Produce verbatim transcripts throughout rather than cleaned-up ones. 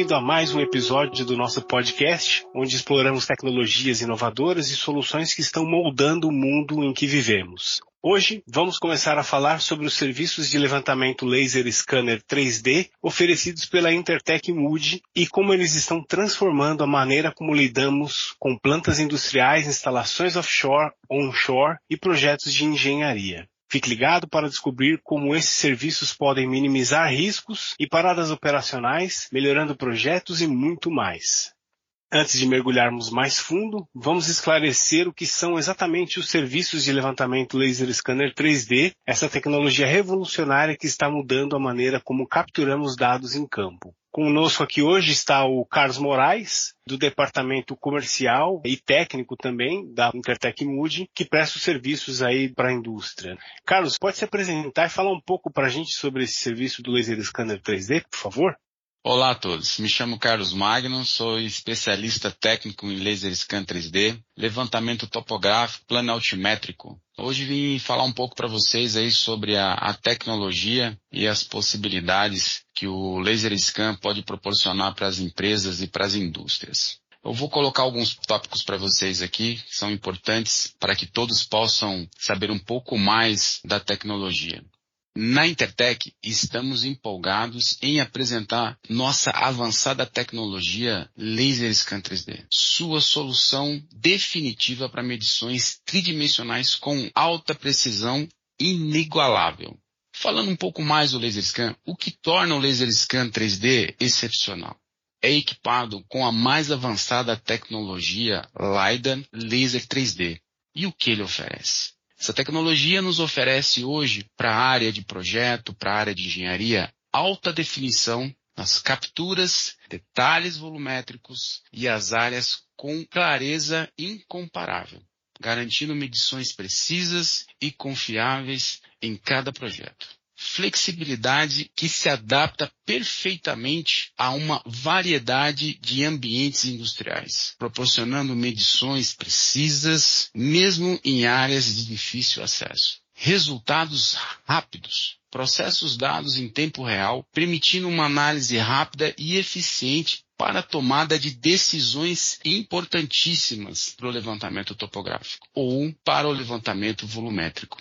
bem-vindo a mais um episódio do nosso podcast, onde exploramos tecnologias inovadoras e soluções que estão moldando o mundo em que vivemos. Hoje, vamos começar a falar sobre os serviços de levantamento laser scanner três D oferecidos pela Intertek Mood e como eles estão transformando a maneira como lidamos com plantas industriais, instalações offshore, onshore e projetos de engenharia. Fique ligado para descobrir como esses serviços podem minimizar riscos e paradas operacionais, melhorando projetos e muito mais. Antes de mergulharmos mais fundo, vamos esclarecer o que são exatamente os serviços de levantamento laser scanner três D, essa tecnologia revolucionária que está mudando a maneira como capturamos dados em campo. Conosco aqui hoje está o Carlos Moraes, do Departamento Comercial e Técnico também da Intertek Mood, que presta os serviços aí para a indústria. Carlos, pode se apresentar e falar um pouco para a gente sobre esse serviço do laser scanner três D, por favor? Olá a todos, me chamo Carlos Magno, sou especialista técnico em laser scan três D, levantamento topográfico, plano altimétrico. Hoje vim falar um pouco para vocês aí sobre a, a tecnologia e as possibilidades que o laser scan pode proporcionar para as empresas e para as indústrias. Eu vou colocar alguns tópicos para vocês aqui, que são importantes para que todos possam saber um pouco mais da tecnologia. Na Intertek, estamos empolgados em apresentar nossa avançada tecnologia Laser Scan três D, sua solução definitiva para medições tridimensionais com alta precisão inigualável. Falando um pouco mais do Laser Scan, o que torna o Laser Scan três D excepcional? É equipado com a mais avançada tecnologia LiDAR Laser três D. E o que ele oferece? Essa tecnologia nos oferece hoje para a área de projeto, para a área de engenharia, alta definição nas capturas, detalhes volumétricos e as áreas com clareza incomparável, garantindo medições precisas e confiáveis em cada projeto. Flexibilidade que se adapta perfeitamente a uma variedade de ambientes industriais, proporcionando medições precisas, mesmo em áreas de difícil acesso. Resultados rápidos, processos dados em tempo real, permitindo uma análise rápida e eficiente para a tomada de decisões importantíssimas para o levantamento topográfico ou para o levantamento volumétrico.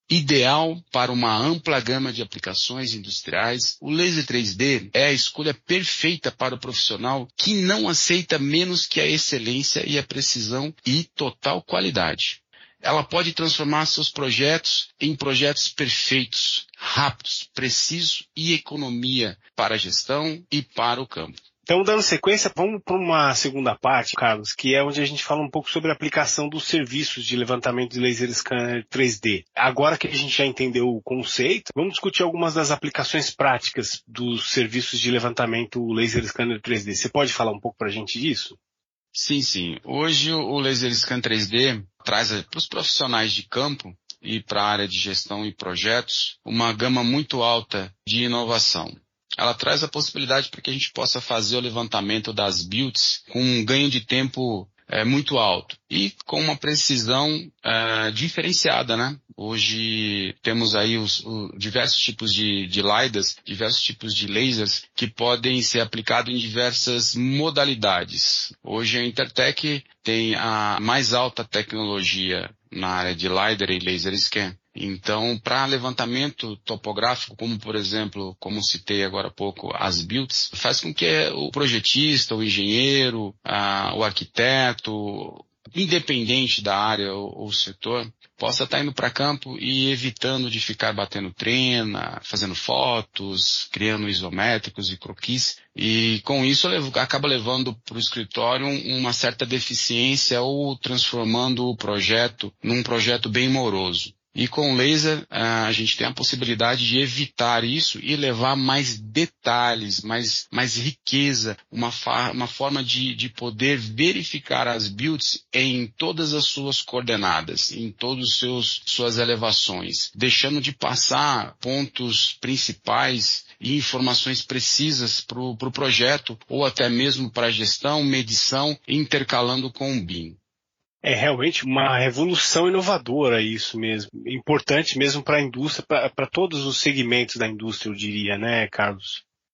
Ideal para uma ampla gama de aplicações industriais, o Laser três D é a escolha perfeita para o profissional que não aceita menos que a excelência e a precisão e total qualidade. Ela pode transformar seus projetos em projetos perfeitos, rápidos, precisos e economia para a gestão e para o campo. Então, dando sequência, vamos para uma segunda parte, Carlos, que é onde a gente fala um pouco sobre a aplicação dos serviços de levantamento de laser scanner três D. Agora que a gente já entendeu o conceito, vamos discutir algumas das aplicações práticas dos serviços de levantamento laser scanner três D. Você pode falar um pouco para a gente disso? Sim, sim. Hoje o Laser Scan três D traz para os profissionais de campo e para a área de gestão e projetos uma gama muito alta de inovação. Ela traz a possibilidade para que a gente possa fazer o levantamento das builds com um ganho de tempo é, muito alto e com uma precisão é, diferenciada, né? Hoje temos aí os, os diversos tipos de, de LiDARs, diversos tipos de lasers que podem ser aplicados em diversas modalidades. Hoje a Intertek tem a mais alta tecnologia na área de LiDAR e Laser Scan. Então, para levantamento topográfico, como por exemplo, como citei agora há pouco, as builds, faz com que o projetista, o engenheiro, a, o arquiteto, independente da área ou, ou setor, possa estar indo para campo e evitando de ficar batendo trena, fazendo fotos, criando isométricos e croquis. E com isso acaba levando para o escritório uma certa deficiência ou transformando o projeto num projeto bem moroso. E com o laser, a gente tem a possibilidade de evitar isso e levar mais detalhes, mais, mais riqueza, uma, fa- uma forma de, de poder verificar as builds em todas as suas coordenadas, em todas as seus, suas elevações, deixando de passar pontos principais e informações precisas para o pro projeto ou até mesmo para a gestão, medição, intercalando com o B I M. É realmente uma revolução inovadora isso mesmo. Importante mesmo para a indústria, para todos os segmentos da indústria, eu diria, né, Carlos?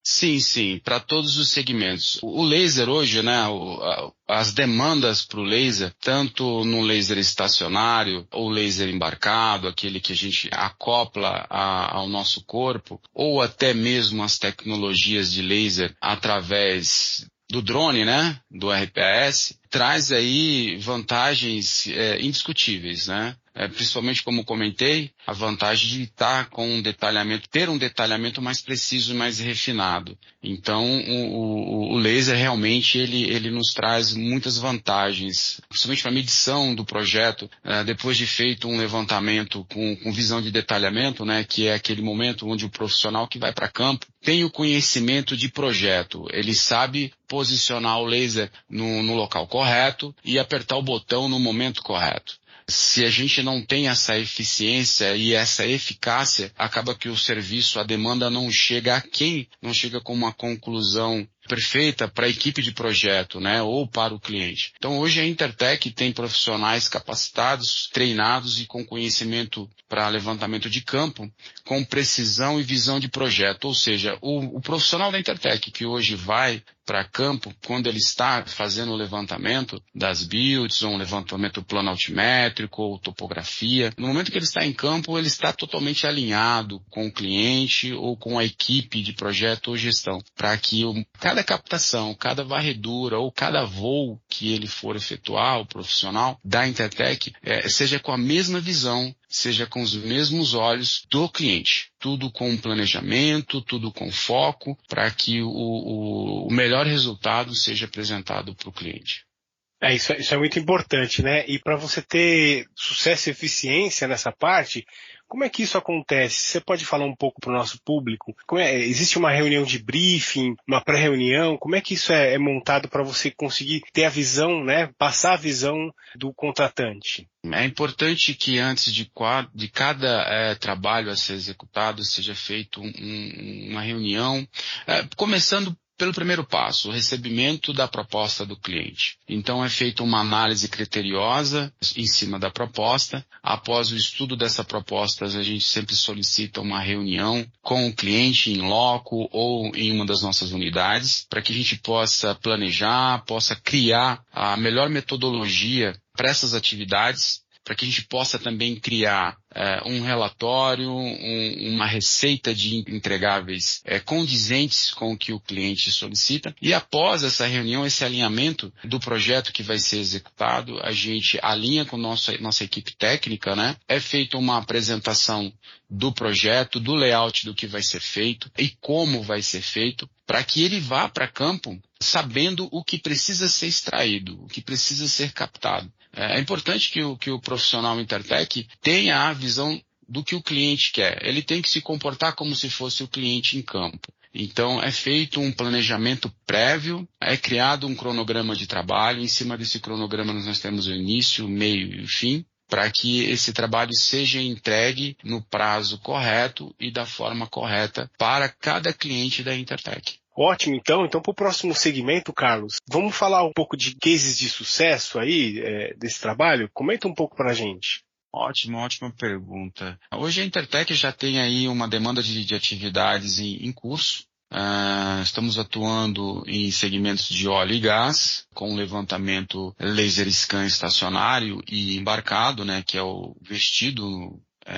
Sim, sim, para todos os segmentos. O laser hoje, né, o, a, as demandas para o laser, tanto no laser estacionário ou laser embarcado, aquele que a gente acopla a, ao nosso corpo, ou até mesmo as tecnologias de laser através do drone, né, do R P S, traz aí vantagens é, indiscutíveis, né? É, principalmente, como comentei, a vantagem de estar com um detalhamento, ter um detalhamento mais preciso e mais refinado. Então, o, o, o laser realmente ele, ele nos traz muitas vantagens, principalmente para a medição do projeto, é, depois de feito um levantamento com, com visão de detalhamento, né, que é aquele momento onde o profissional que vai para campo tem o conhecimento de projeto, ele sabe posicionar o laser no, no local correto e apertar o botão no momento correto. Se a gente não tem essa eficiência e essa eficácia, acaba que o serviço, a demanda não chega a quem, não chega com uma conclusão perfeita para a equipe de projeto, né, ou para o cliente. Então hoje a Intertek tem profissionais capacitados, treinados e com conhecimento para levantamento de campo, com precisão e visão de projeto. Ou seja, o, o profissional da Intertek que hoje vai para campo, quando ele está fazendo o levantamento das builds, ou um levantamento plano altimétrico, ou topografia, no momento que ele está em campo, ele está totalmente alinhado com o cliente ou com a equipe de projeto ou gestão, para que o, cada captação, cada varredura ou cada voo que ele for efetuar, o profissional da Intertek, é, seja com a mesma visão, seja com os mesmos olhos do cliente. Tudo com planejamento, tudo com foco, para que o, o, o melhor resultado seja apresentado para o cliente. É, isso, isso é muito importante, né? E para você ter sucesso e eficiência nessa parte, como é que isso acontece? Você pode falar um pouco para o nosso público? Como é, existe uma reunião de briefing, uma pré-reunião? Como é que isso é, é montado para você conseguir ter a visão, né? Passar a visão do contratante? É importante que antes de, de cada é, trabalho a ser executado seja feito um, um, uma reunião, é, começando pelo primeiro passo, o recebimento da proposta do cliente. Então é feita uma análise criteriosa em cima da proposta. Após o estudo dessa proposta, a gente sempre solicita uma reunião com o cliente em loco ou em uma das nossas unidades, para que a gente possa planejar, possa criar a melhor metodologia para essas atividades, para que a gente possa também criar é, um relatório, um, uma receita de entregáveis é, condizentes com o que o cliente solicita. E após essa reunião, esse alinhamento do projeto que vai ser executado, a gente alinha com nossa, nossa equipe técnica, né? É feita uma apresentação do projeto, do layout do que vai ser feito e como vai ser feito, para que ele vá para campo sabendo o que precisa ser extraído, o que precisa ser captado. É importante que o, que o profissional Intertek tenha a visão do que o cliente quer. Ele tem que se comportar como se fosse o cliente em campo. Então, é feito um planejamento prévio, é criado um cronograma de trabalho. Em cima desse cronograma nós temos o início, o meio e o fim, para que esse trabalho seja entregue no prazo correto e da forma correta para cada cliente da Intertek. Ótimo, então. Então, para o próximo segmento, Carlos, vamos falar um pouco de cases de sucesso aí, é, desse trabalho? Comenta um pouco para a gente. Ótimo, ótima pergunta. Hoje a Intertek já tem aí uma demanda de, de atividades em, em curso. Uh, estamos atuando em segmentos de óleo e gás, com levantamento laser scan estacionário e embarcado, né, que é o vestido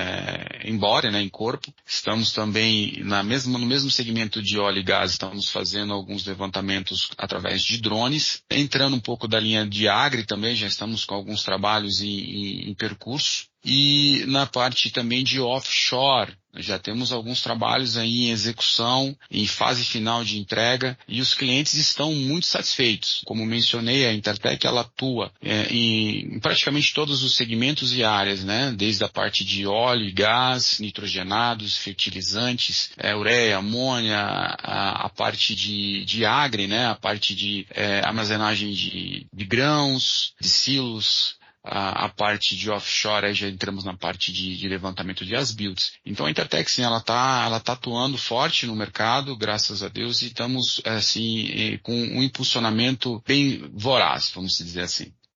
É, embora, né, em corpo. Estamos também na mesma, no mesmo segmento de óleo e gás, estamos fazendo alguns levantamentos através de drones. Entrando um pouco da linha de agri também, já estamos com alguns trabalhos em, em, em percurso. E na parte também de offshore, já temos alguns trabalhos aí em execução, em fase final de entrega, e os clientes estão muito satisfeitos. Como mencionei, a Intertek ela atua é, em, em praticamente todos os segmentos e áreas, né? Desde a parte de óleo e gás, nitrogenados, fertilizantes, é, ureia, amônia, a, a parte de, de agri, né? A parte de é, armazenagem de, de grãos, de silos, A, a parte de offshore, aí já entramos na parte de, de levantamento de as-builds. Então a Intertek, sim, ela está ela tá atuando forte no mercado, graças a Deus, e estamos assim, com um impulsionamento bem voraz, vamos dizer assim.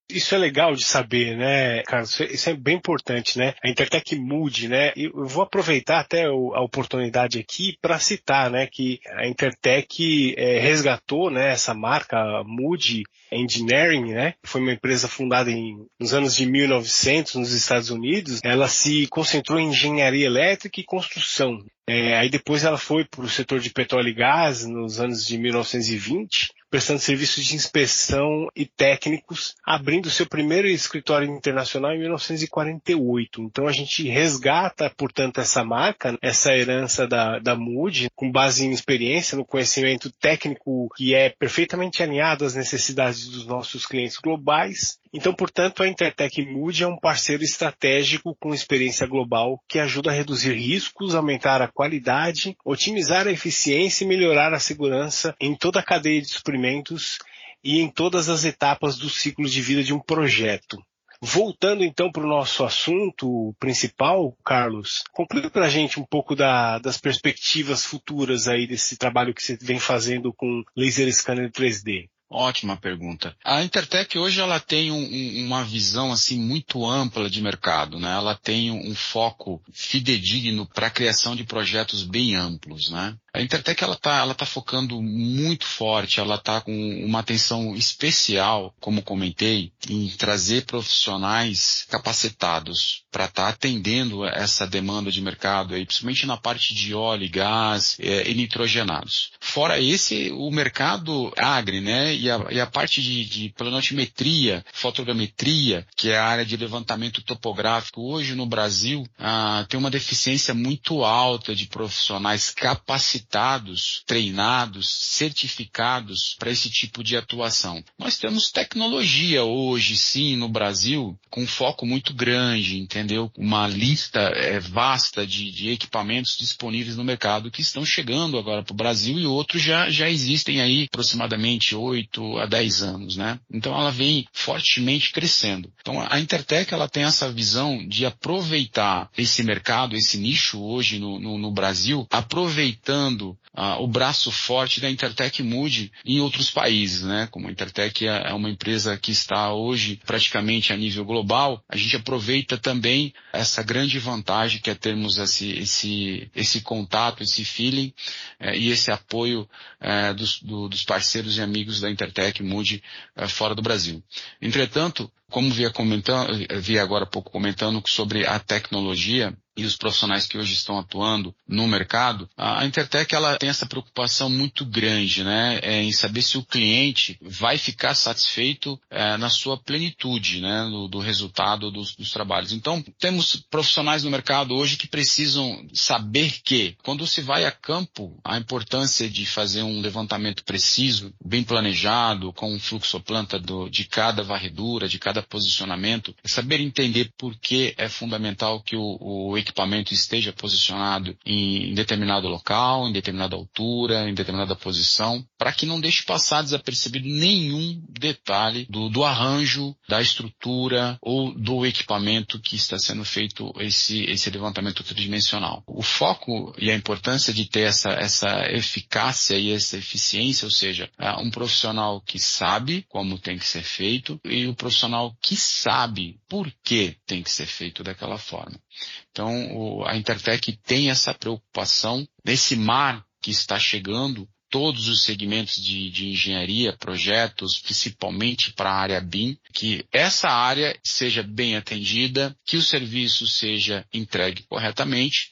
Isso é legal de saber, né, Carlos? Isso é bem importante, né? A Intertech Mood, né? Eu vou aproveitar até a oportunidade aqui para citar, né, que a Intertech é, resgatou, né, essa marca Mood Engineering, né? Foi uma empresa fundada em, nos anos de mil e novecentos nos Estados Unidos. Ela se concentrou em engenharia elétrica e construção. É, aí depois ela foi para o setor de petróleo e gás nos anos de mil novecentos e vinte, prestando serviços de inspeção e técnicos, abrindo seu primeiro escritório internacional em mil novecentos e quarenta e oito. Então a gente resgata, portanto, essa marca, essa herança da, da Mood, com base em experiência, no conhecimento técnico que é perfeitamente alinhado às necessidades dos nossos clientes globais. Então, portanto, a Intertech Mood é um parceiro estratégico com experiência global que ajuda a reduzir riscos, aumentar a qualidade, otimizar a eficiência e melhorar a segurança em toda a cadeia de suprimentos e em todas as etapas do ciclo de vida de um projeto. Voltando então para o nosso assunto principal, Carlos, conclui para a gente um pouco da, das perspectivas futuras aí desse trabalho que você vem fazendo com laser scanner três D. Ótima pergunta. A Intertech hoje ela tem um, um, uma visão assim muito ampla de mercado, né? Ela tem um, um foco fidedigno para a criação de projetos bem amplos, né? A Intertech ela tá, ela tá focando muito forte, ela tá com uma atenção especial, como comentei, em trazer profissionais capacitados para estar tá atendendo essa demanda de mercado, aí, principalmente na parte de óleo e gás é, e nitrogenados. Fora esse, o mercado agri, né? E a, e a parte de, de planometria, fotogrametria, que é a área de levantamento topográfico, hoje no Brasil ah, tem uma deficiência muito alta de profissionais capacitados, treinados, certificados para esse tipo de atuação. Nós temos tecnologia hoje, sim, no Brasil, com foco muito grande, entendeu? Uma lista é, vasta de, de equipamentos disponíveis no mercado que estão chegando agora para o Brasil e outros já, já existem aí aproximadamente oito a dez anos, né? Então ela vem fortemente crescendo. Então a Intertech ela tem essa visão de aproveitar esse mercado, esse nicho hoje no, no, no Brasil, aproveitando uh, o braço forte da Intertech Mood em outros países, né? Como a Intertech é uma empresa que está hoje praticamente a nível global, a gente aproveita também essa grande vantagem que é termos esse, esse, esse contato, esse feeling eh, e esse apoio eh, dos, do, dos parceiros e amigos da Intertech Mood eh, fora do Brasil. Entretanto, como via comentando, vi agora há pouco comentando sobre a tecnologia e os profissionais que hoje estão atuando no mercado, a Intertech ela tem essa preocupação muito grande, né, é, em saber se o cliente vai ficar satisfeito é, na sua plenitude, né, do, do resultado dos, dos trabalhos. Então, temos profissionais no mercado hoje que precisam saber que, quando se vai a campo, a importância de fazer um levantamento preciso, bem planejado, com um fluxoplanta do, de cada varredura, de cada posicionamento, saber entender por que é fundamental que o, o equipamento esteja posicionado em determinado local, em determinada altura, em determinada posição, para que não deixe passar desapercebido nenhum detalhe do, do arranjo, da estrutura ou do equipamento que está sendo feito esse, esse levantamento tridimensional. O foco e a importância de ter essa, essa eficácia e essa eficiência, ou seja, um profissional que sabe como tem que ser feito e o profissional que sabe por que tem que ser feito daquela forma. Então, o, a Intertech tem essa preocupação nesse mar que está chegando, todos os segmentos de, de engenharia, projetos, principalmente para a área B I M, que essa área seja bem atendida, que o serviço seja entregue corretamente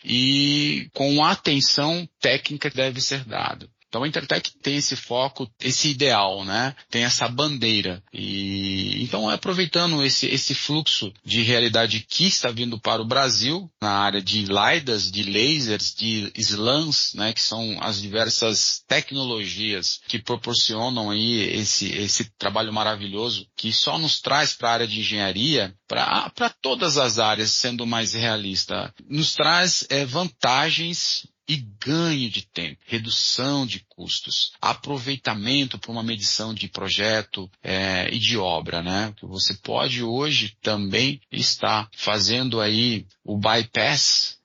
e com a atenção técnica que deve ser dada. Então a Intertech tem esse foco, esse ideal, né? Tem essa bandeira. E então aproveitando esse, esse fluxo de realidade que está vindo para o Brasil, na área de LiDARs, de lasers, de slams, né? Que são as diversas tecnologias que proporcionam aí esse, esse trabalho maravilhoso que só nos traz para a área de engenharia, para todas as áreas, sendo mais realista, nos traz é, vantagens e ganho de tempo, redução de custos, aproveitamento para uma medição de projeto é, e de obra, né? Que você pode hoje também estar fazendo aí o bypass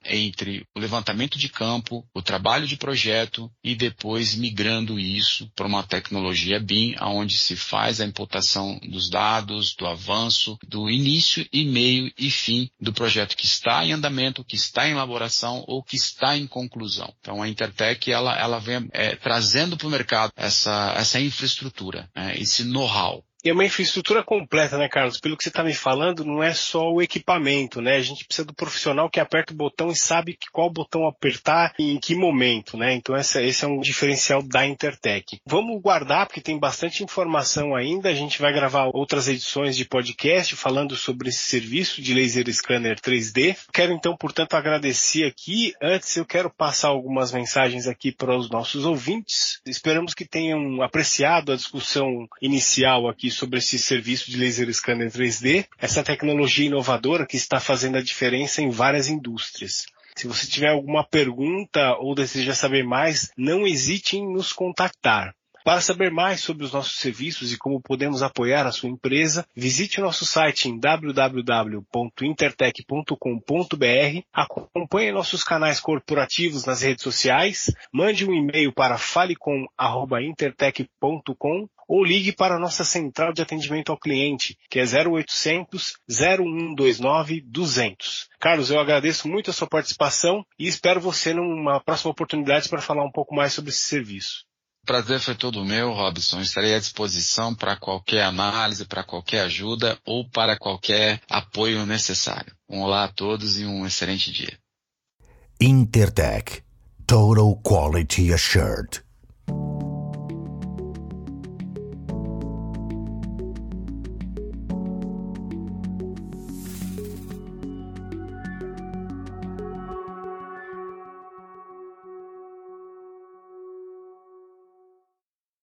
entre o levantamento de campo, o trabalho de projeto e depois migrando isso para uma tecnologia B I M, onde se faz a imputação dos dados, do avanço, do início e meio e fim do projeto que está em andamento, que está em elaboração ou que está em conclusão. Então a Intertek ela, ela vem é, trazendo para o mercado essa, essa infraestrutura, né, esse know-how. E é uma infraestrutura completa, né, Carlos? Pelo que você está me falando, não é só o equipamento, né? A gente precisa do profissional que aperta o botão e sabe que qual botão apertar e em que momento, né? Então essa, esse é um diferencial da Intertek. Vamos guardar, porque tem bastante informação ainda. A gente vai gravar outras edições de podcast falando sobre esse serviço de laser scanner três D. Quero então, portanto, agradecer aqui. Antes eu quero passar algumas mensagens aqui para os nossos ouvintes. Esperamos que tenham apreciado a discussão inicial aqui sobre esse serviço de laser scanner três D, essa tecnologia inovadora que está fazendo a diferença em várias indústrias. Se você tiver alguma pergunta ou deseja saber mais, não hesite em nos contactar. Para saber mais sobre os nossos serviços e como podemos apoiar a sua empresa, visite o nosso site em w w w ponto intertek ponto com ponto b r, acompanhe nossos canais corporativos nas redes sociais, mande um e-mail para falecom arroba intertek ponto com ou ligue para a nossa central de atendimento ao cliente, que é zero oitocentos, zero um dois nove, duzentos. Carlos, eu agradeço muito a sua participação e espero você numa próxima oportunidade para falar um pouco mais sobre esse serviço. O prazer foi todo meu, Robson. Estarei à disposição para qualquer análise, para qualquer ajuda ou para qualquer apoio necessário. Um olá a todos e um excelente dia. Intertek. Total Quality Assured.